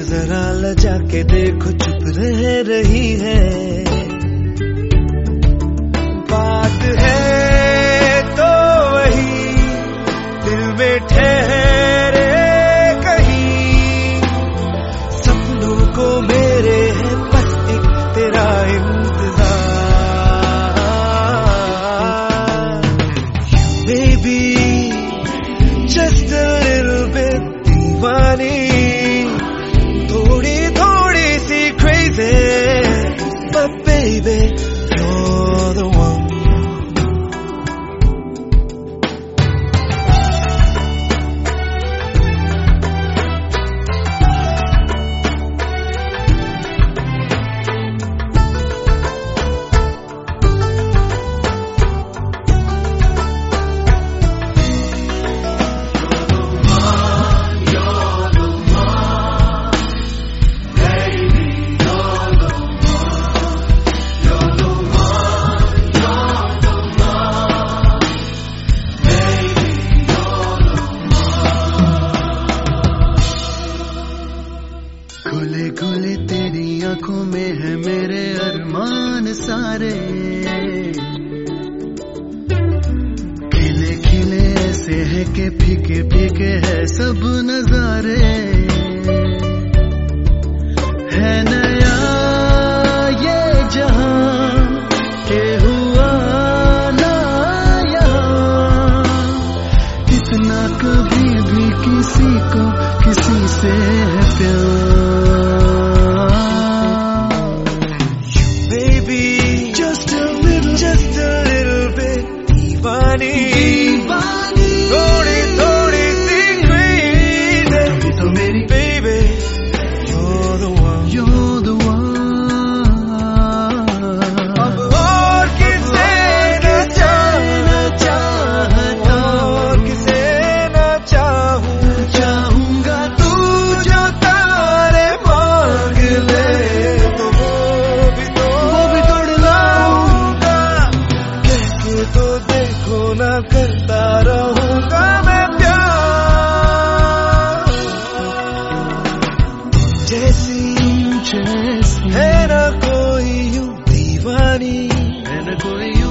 जरा लजा के देखो, चुप रह रही है। बात है तो वही दिल में ठहरे कहीं, सपनों को मेरे है बस एक तेरा इंतजार। Maybe just a little bit दीवानी, थोड़ी थोड़ी सी crazy, but baby you're the one। खुले खुले तेरी आंखों में है मेरे अरमान सारे, खिले खिले ऐसे है कि फीके फीके है सब नजारे। है नया ये जहां के हुआ ना यहाँ, इतना कभी भी किसी को किसी से है प्यार। Just a little bit दीवानी, थोड़ी थोड़ी सी crazy, तो मेरी baby you're the one, you're the one। अब और किसे न चाहता, और किसे न चाहूंगा, तू जो तारे मांग ले तो वो भी तोड़ लाऊंगा। तो देखो ना करता रहूंगा मैं प्यार, जैसी जैसी है ना कोई यूं दीवानी, है न कोई